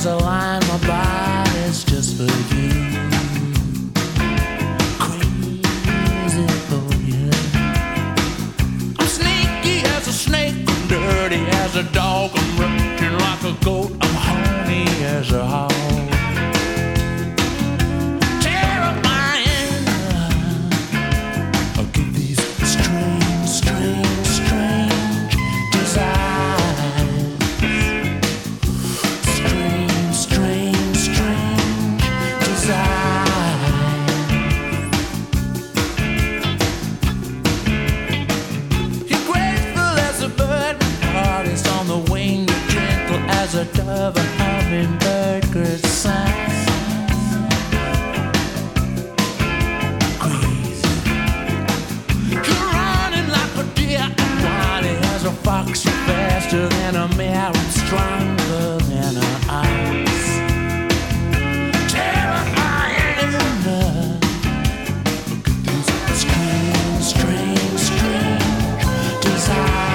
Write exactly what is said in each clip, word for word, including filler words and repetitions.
as I line my body's just for you. Crazy for you. I'm sneaky as a snake, I'm dirty as a dog, I'm raging like a goat, I'm horny as a hog. As a dove, a hummingbird could sigh. Crazy. You're running like a deer, I'm wily as a fox. You're faster than a mare, I'm stronger than an ox. Terrifying enough. Look at these strange, strange, strange desires.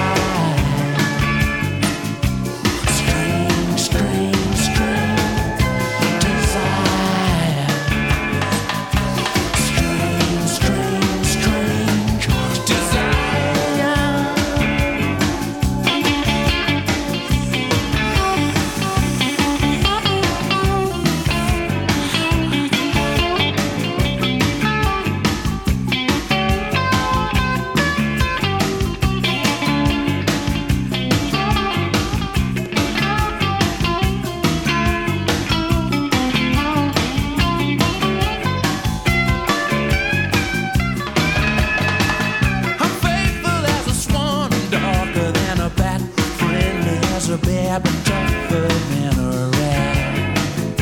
A bear, but tougher than a rat.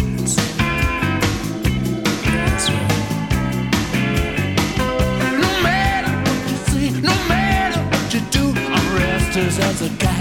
That's right. No matter what you see, no matter what you do, I'm restless as a cat.